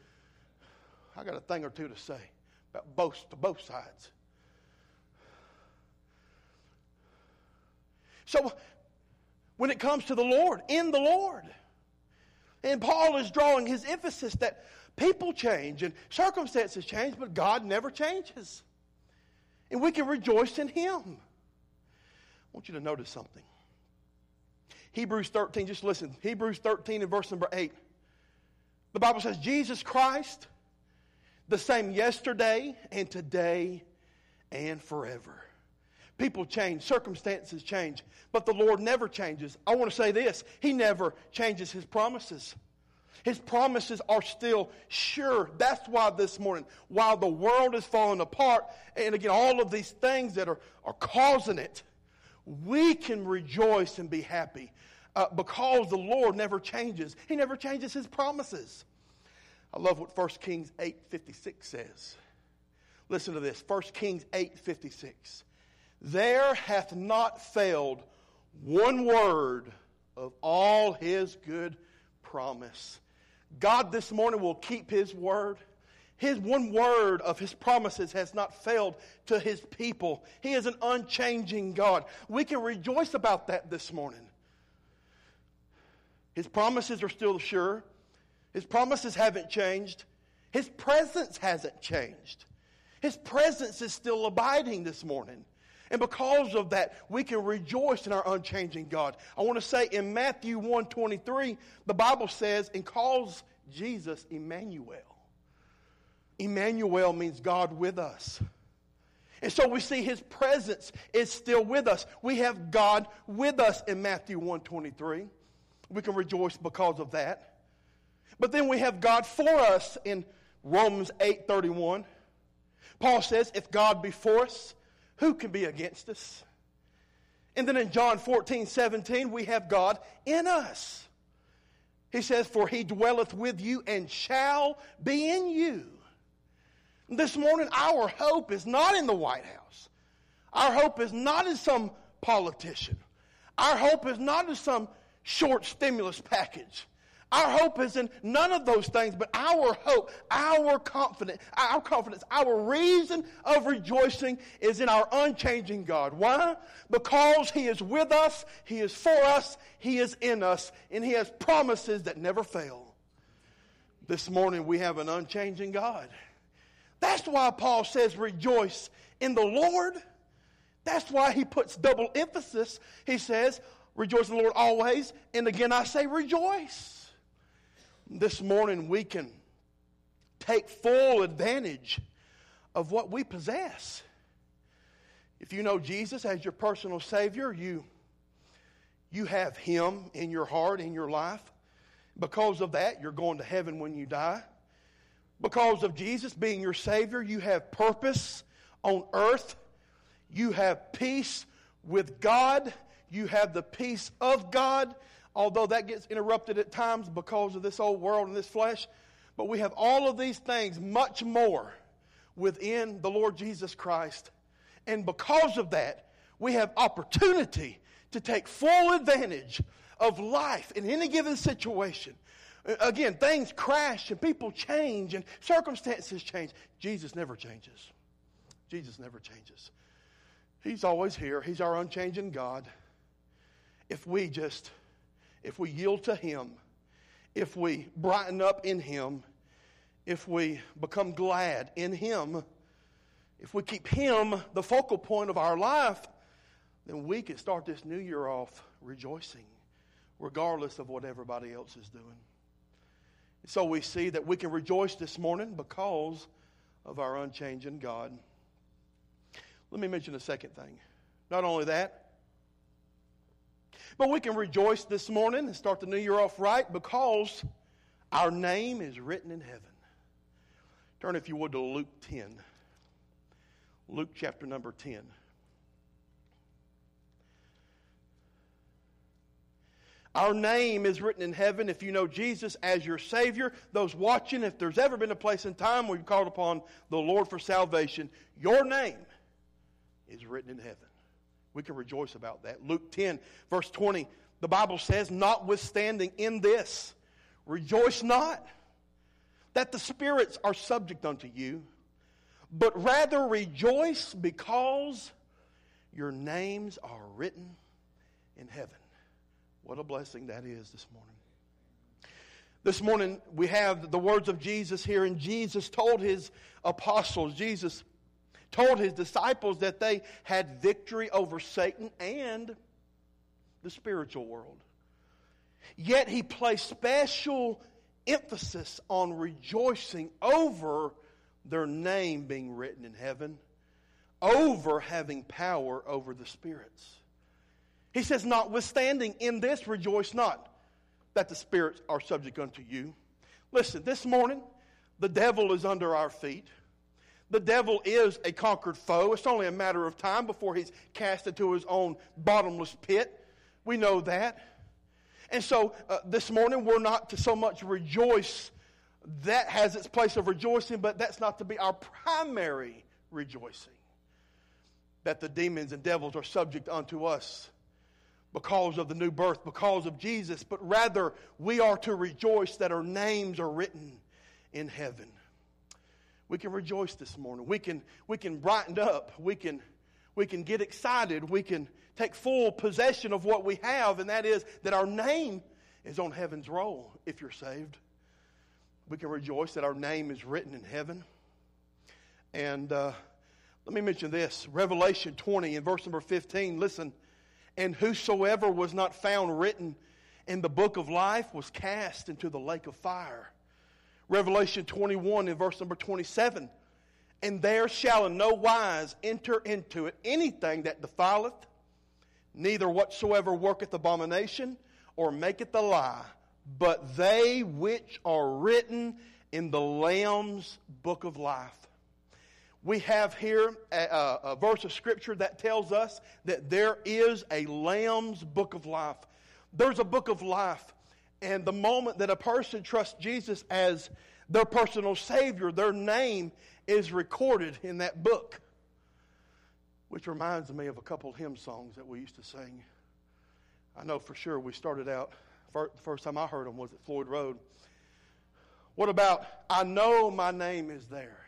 I got a thing or two to say about both to both sides. So when it comes to the Lord, in the Lord, and Paul is drawing his emphasis that people change and circumstances change, but God never changes. And we can rejoice in Him. I want you to notice something. Hebrews thirteen, just listen. Hebrews thirteen and verse number eight. The Bible says, Jesus Christ, the same yesterday and today and forever. People change, circumstances change, but the Lord never changes. I want to say this, He never changes His promises. His promises are still sure. That's why this morning, while the world is falling apart, and again, all of these things that are, are causing it, we can rejoice and be happy uh, because the Lord never changes. He never changes His promises. I love what First Kings eight fifty-six says. Listen to this, First Kings eight fifty-six. There hath not failed one word of all His good promise. God this morning will keep His word. His one word of His promises has not failed to His people. He is an unchanging God. We can rejoice about that this morning. His promises are still sure. His promises haven't changed. His presence hasn't changed. His presence is still abiding this morning. And because of that, we can rejoice in our unchanging God. I want to say in Matthew one twenty-three, the Bible says, and calls Jesus Emmanuel. Emmanuel means God with us. And so we see His presence is still with us. We have God with us in Matthew one twenty-three. We can rejoice because of that. But then we have God for us in Romans eight thirty-one. Paul says, if God be for us, who can be against us? And then in John fourteen seventeen, we have God in us. He says, for he dwelleth with you and shall be in you. This morning, our hope is not in the White House. Our hope is not in some politician. Our hope is not in some short stimulus package. Our hope is in none of those things, but our hope, our confidence, our confidence, our reason of rejoicing is in our unchanging God. Why? Because He is with us, He is for us, He is in us, and He has promises that never fail. This morning we have an unchanging God. That's why Paul says rejoice in the Lord. That's why he puts double emphasis. He says, rejoice in the Lord always, and again I say rejoice. This morning we can take full advantage of what we possess. If you know Jesus as your personal Savior, you, you have Him in your heart, in your life. Because of that, you're going to heaven when you die. Because of Jesus being your Savior, you have purpose on earth. You have peace with God. You have the peace of God. Although that gets interrupted at times because of this old world and this flesh. But we have all of these things, much more, within the Lord Jesus Christ. And because of that, we have opportunity to take full advantage of life in any given situation. Again, things crash and people change and circumstances change. Jesus never changes. Jesus never changes. He's always here. He's our unchanging God. If we just... If we yield to Him, if we brighten up in Him, if we become glad in Him, if we keep Him the focal point of our life, then we can start this new year off rejoicing, regardless of what everybody else is doing. So we see that we can rejoice this morning because of our unchanging God. Let me mention a second thing. Not only that, but we can rejoice this morning and start the new year off right because our name is written in heaven. Turn, if you would, to Luke ten. Luke chapter number ten. Our name is written in heaven. If you know Jesus as your Savior, those watching, if there's ever been a place in time where you've called upon the Lord for salvation, your name is written in heaven. We can rejoice about that. Luke ten, verse twenty, the Bible says, notwithstanding in this, rejoice not that the spirits are subject unto you, but rather rejoice because your names are written in heaven. What a blessing that is this morning. This morning we have the words of Jesus here, and Jesus told His apostles, Jesus told His disciples that they had victory over Satan and the spiritual world. Yet He placed special emphasis on rejoicing over their name being written in heaven, over having power over the spirits. He says, notwithstanding in this, rejoice not that the spirits are subject unto you. Listen, this morning, the devil is under our feet. The devil is a conquered foe. It's only a matter of time before he's cast into his own bottomless pit. We know that. And so uh, this morning we're not to so much rejoice. That has its place of rejoicing, but that's not to be our primary rejoicing. That the demons and devils are subject unto us because of the new birth, because of Jesus. But rather we are to rejoice that our names are written in heaven. We can rejoice this morning. We can, we can brighten up. We can, we can get excited. We can take full possession of what we have, and that is that our name is on heaven's roll if you're saved. We can rejoice that our name is written in heaven. And uh, let me mention this. Revelation twenty in verse number fifteen. Listen. And whosoever was not found written in the book of life was cast into the lake of fire. Revelation twenty-one in verse number twenty-seven. And there shall in no wise enter into it anything that defileth, neither whatsoever worketh abomination, or maketh a lie, but they which are written in the Lamb's book of life. We have here a, a verse of Scripture that tells us that there is a Lamb's book of life. There's a book of life, And the moment that a person trusts Jesus as their personal Savior, their name is recorded in that book. Which reminds me of a couple of hymn songs that we used to sing. I know for sure we started out, the first time I heard them was at Floyd Road. What about, I know my name is there.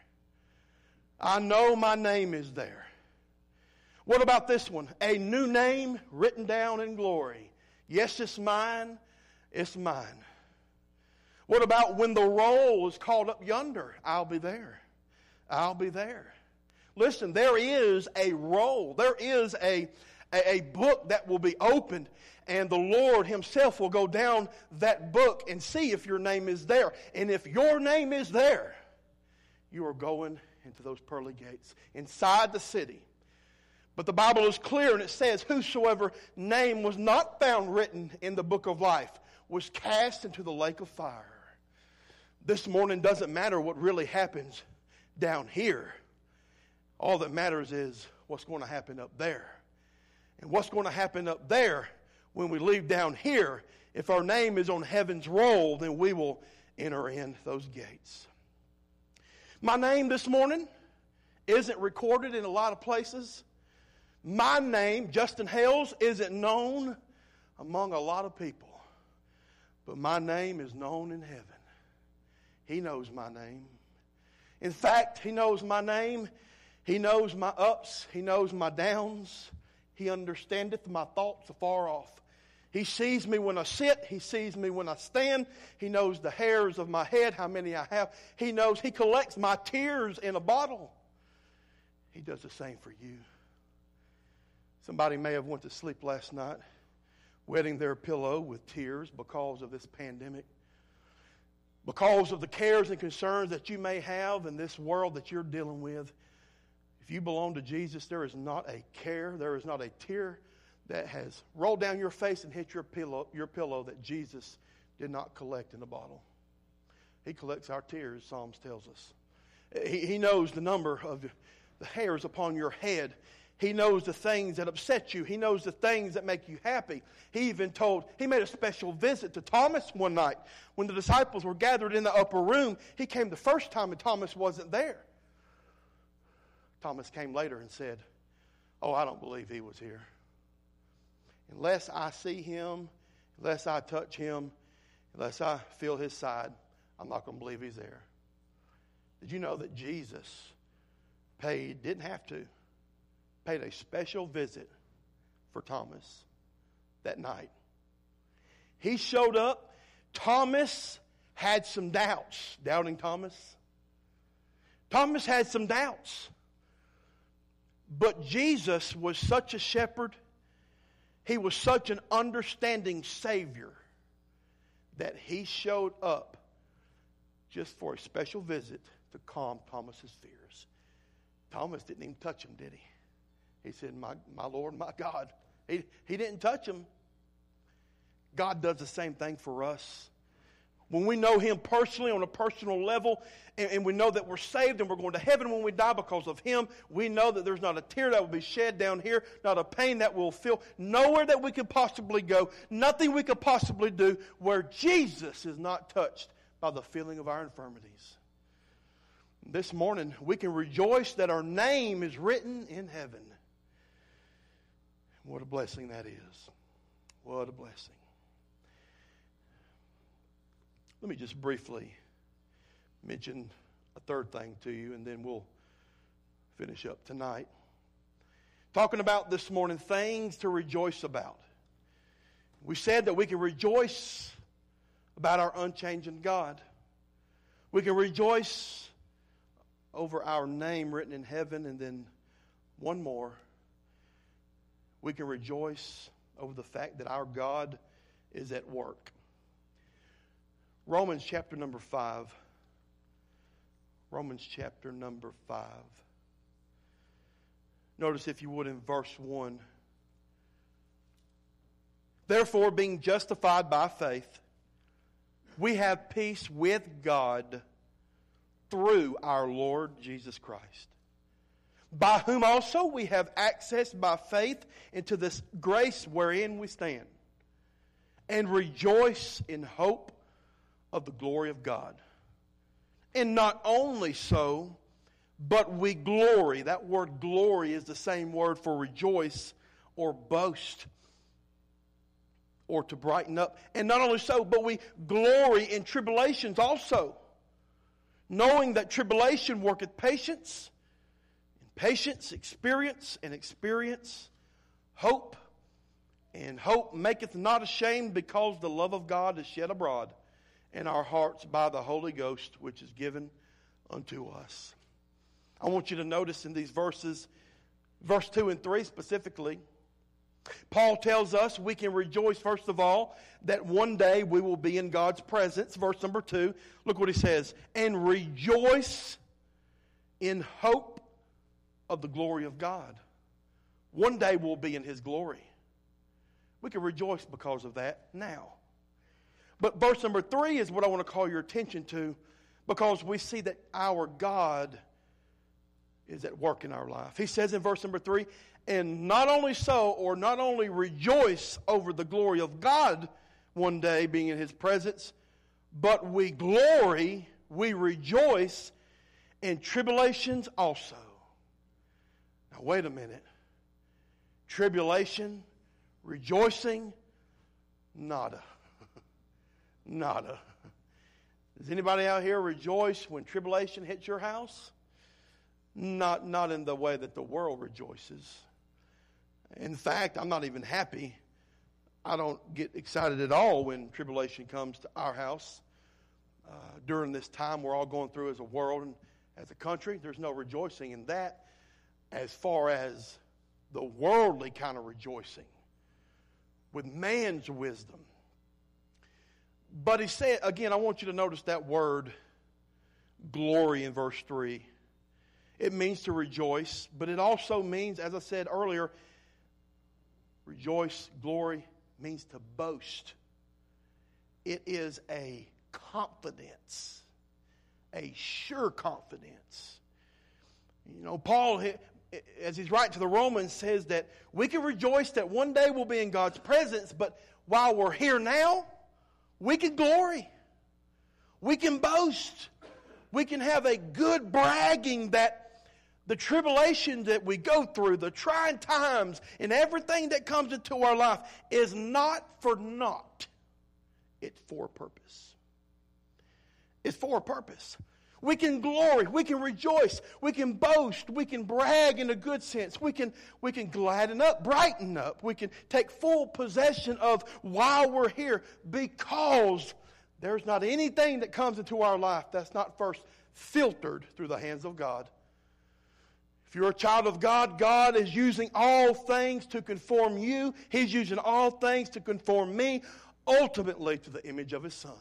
I know my name is there. What about this one? A new name written down in glory. Yes, it's mine. It's mine. What about when the roll is called up yonder? I'll be there. I'll be there. Listen, there is a roll. There is a, a, a book that will be opened, and the Lord Himself will go down that book and see if your name is there. And if your name is there, you are going into those pearly gates inside the city. But the Bible is clear, and it says, whosoever name was not found written in the book of life was cast into the lake of fire. This morning doesn't matter what really happens down here. All that matters is what's going to happen up there. And what's going to happen up there when we leave down here, if our name is on heaven's roll, then we will enter in those gates. My name this morning isn't recorded in a lot of places. My name, Justin Hales, isn't known among a lot of people. But my name is known in heaven. He knows my name. In fact, He knows my name. He knows my ups. He knows my downs. He understandeth my thoughts afar off. He sees me when I sit. He sees me when I stand. He knows the hairs of my head, how many I have. He knows. He collects my tears in a bottle. He does the same for you. Somebody may have went to sleep last night wetting their pillow with tears because of this pandemic, because of the cares and concerns that you may have in this world that you're dealing with. If you belong to Jesus, there is not a care, there is not a tear that has rolled down your face and hit your pillow, your pillow that Jesus did not collect in a bottle. He collects our tears, Psalms tells us. He, he knows the number of the hairs upon your head. He knows the things that upset you. He knows the things that make you happy. He even told, he made a special visit to Thomas one night. When the disciples were gathered in the upper room, he came the first time and Thomas wasn't there. Thomas came later and said, oh, I don't believe he was here. Unless I see him, unless I touch him, unless I feel his side, I'm not going to believe he's there. Did you know that Jesus paid, didn't have to, paid a special visit for Thomas that night? He showed up. Thomas had some doubts. Doubting Thomas? Thomas had some doubts. But Jesus was such a shepherd. He was such an understanding Savior that He showed up just for a special visit to calm Thomas's fears. Thomas didn't even touch him, did he? He said, my, my Lord, my God. He, he didn't touch him. God does the same thing for us. When we know Him personally on a personal level, and, and we know that we're saved and we're going to heaven when we die because of Him, we know that there's not a tear that will be shed down here, not a pain that we'll feel, nowhere that we could possibly go, nothing we could possibly do where Jesus is not touched by the feeling of our infirmities. This morning, we can rejoice that our name is written in heaven. What a blessing that is. What a blessing. Let me just briefly mention a third thing to you, and then we'll finish up tonight. Talking about this morning, things to rejoice about. We said that we can rejoice about our unchanging God. We can rejoice over our name written in heaven, and then one more. We can rejoice over the fact that our God is at work. Romans chapter number five. Romans chapter number five. Notice, if you would, in verse one. Therefore, being justified by faith, we have peace with God through our Lord Jesus Christ, by whom also we have access by faith into this grace wherein we stand, and rejoice in hope of the glory of God. And not only so, but we glory. That word glory is the same word for rejoice or boast or to brighten up. And not only so, but we glory in tribulations also, knowing that tribulation worketh patience, and patience experience, and experience hope. And hope maketh not ashamed, because the love of God is shed abroad in our hearts by the Holy Ghost, which is given unto us. I want you to notice in these verses, verse two and three specifically, Paul tells us we can rejoice, first of all, that one day we will be in God's presence. Verse number two, look what he says. And rejoice in hope of the glory of God. One day we'll be in His glory. We can rejoice because of that now. But verse number three is what I want to call your attention to, because we see that our God is at work in our life. He says in verse number three, and not only so, or not only rejoice over the glory of God one day being in His presence, but we glory, we rejoice in tribulations also. Now wait a minute. Tribulation, rejoicing, nada. Nada. Does anybody out here rejoice when tribulation hits your house? Not, not in the way that the world rejoices. In fact, I'm not even happy. I don't get excited at all when tribulation comes to our house. Uh, during this time we're all going through as a world and as a country, there's no rejoicing in that as far as the worldly kind of rejoicing with man's wisdom. But he said, again, I want you to notice that word glory in verse three. It means to rejoice, but it also means, as I said earlier, rejoice, glory, means to boast. It is a confidence, a sure confidence. You know, Paul, as he's writing to the Romans, says that we can rejoice that one day we'll be in God's presence, but while we're here now, we can glory. We can boast. We can have a good bragging that the tribulation that we go through, the trying times, and everything that comes into our life is not for naught. It's for a purpose. It's for a purpose. We can glory. We can rejoice. We can boast. We can brag in a good sense. We can, we can gladden up, brighten up. We can take full possession of while we're here, because there's not anything that comes into our life that's not first filtered through the hands of God. If you're a child of God, God is using all things to conform you. He's using all things to conform me, ultimately to the image of His Son.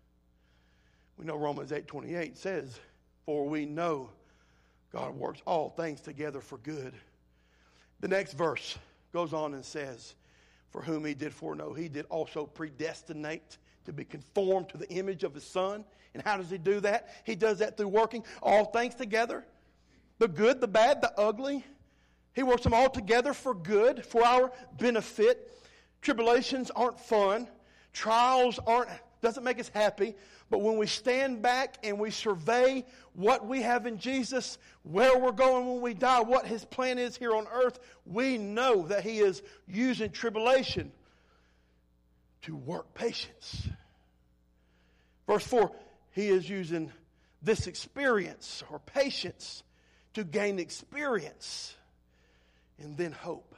We know Romans eight twenty-eight says, for we know God works all things together for good. The next verse goes on and says, for whom He did foreknow, He did also predestinate to be conformed to the image of His Son. And how does He do that? He does that through working all things together. The good, the bad, the ugly. He works them all together for good, for our benefit. Tribulations aren't fun. Trials aren't, doesn't make us happy. But when we stand back and we survey what we have in Jesus, where we're going when we die, what His plan is here on earth, we know that He is using tribulation to work patience. Verse four, He is using this experience or patience to gain experience and then hope.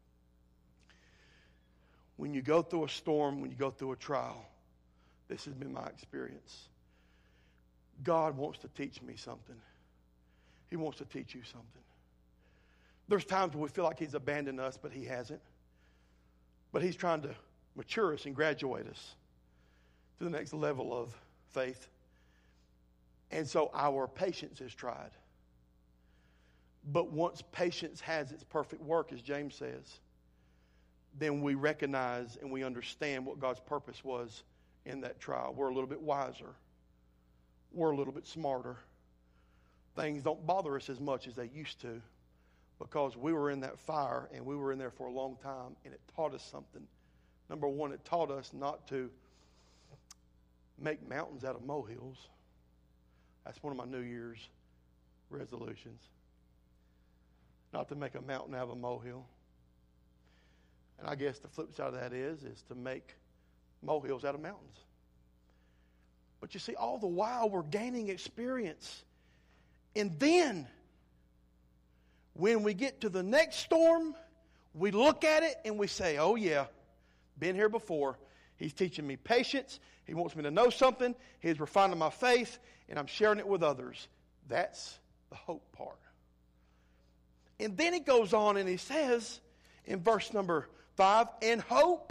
When you go through a storm, when you go through a trial, this has been my experience. God wants to teach me something. He wants to teach you something. There's times when we feel like He's abandoned us, but He hasn't. But He's trying to mature us and graduate us to the next level of faith. And so our patience is tried. But once patience has its perfect work, as James says, then we recognize and we understand what God's purpose was in that trial. We're a little bit wiser. We're a little bit smarter. Things don't bother us as much as they used to, because we were in that fire and we were in there for a long time, and it taught us something Number one, it taught us not to make mountains out of molehills. That's one of my New Year's resolutions. Not to make a mountain out of a molehill. And I guess the flip side of that is, is to make molehills out of mountains. But you see, all the while we're gaining experience. And then, when we get to the next storm, we look at it and we say, oh yeah, been here before. He's teaching me patience. He wants me to know something. He's refining my faith, and I'm sharing it with others. That's the hope part. And then he goes on and he says in verse number five, and hope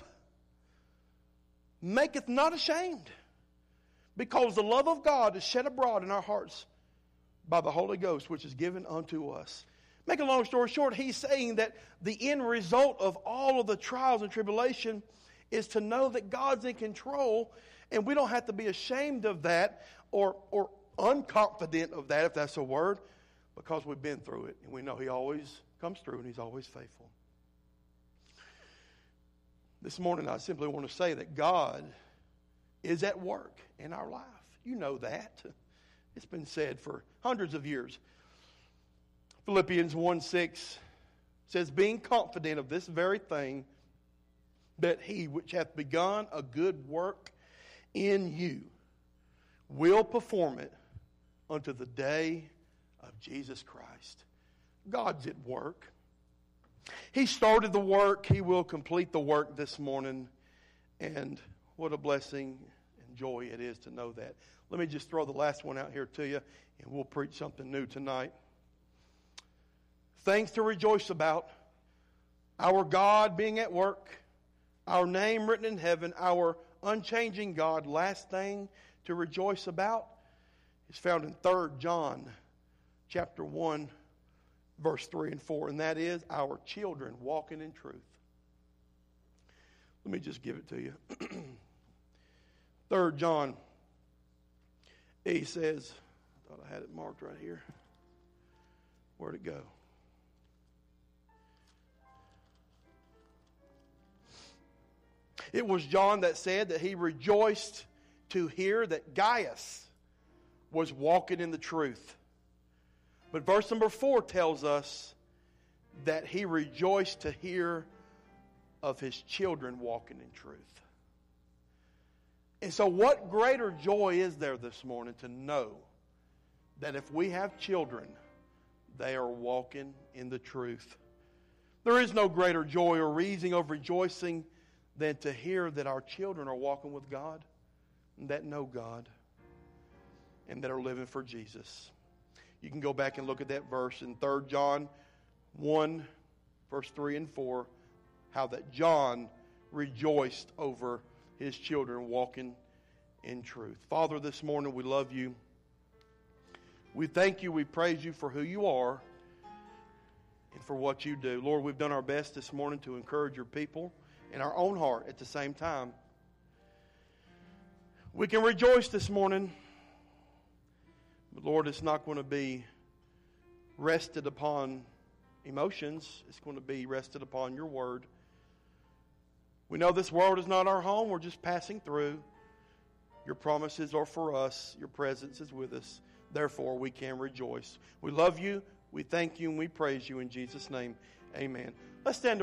maketh not ashamed, because the love of God is shed abroad in our hearts by the Holy Ghost, which is given unto us. Make a long story short, he's saying that the end result of all of the trials and tribulation is to know that God's in control, and we don't have to be ashamed of that or, or unconfident of that, if that's a word, because we've been through it, and we know he always comes through, and he's always faithful. This morning, I simply want to say that God is at work in our life. You know that. It's been said for hundreds of years. Philippians one six says, being confident of this very thing, that he which hath begun a good work in you will perform it unto the day of Jesus Christ. God's at work. He started the work. He will complete the work this morning. And what a blessing and joy it is to know that. Let me just throw the last one out here to you, and we'll preach something new tonight. Things to rejoice about. Our God being at work. Our name written in heaven. Our unchanging God. Last thing to rejoice about is found in Third John chapter one, verse three and four. And that is our children walking in truth. Let me just give it to you. Third John, he says, I thought I had it marked right here. Where'd it go? It was John that said that he rejoiced to hear that Gaius was walking in the truth. But verse number four tells us that he rejoiced to hear of his children walking in truth. And so what greater joy is there this morning to know that if we have children, they are walking in the truth. There is no greater joy or reason of rejoicing than to hear that our children are walking with God, and that know God, and that are living for Jesus. You can go back and look at that verse in Third John one, verse three and four, how that John rejoiced over his children walking in truth. Father, this morning we love you. We thank you, we praise you for who you are and for what you do. Lord, we've done our best this morning to encourage your people in our own heart at the same time. We can rejoice this morning, but Lord, it's not going to be rested upon emotions. It's going to be rested upon your word. We know this world is not our home. We're just passing through. Your promises are for us. Your presence is with us. Therefore, we can rejoice. We love you. We thank you and we praise you in Jesus' name. Amen. Let's stand to our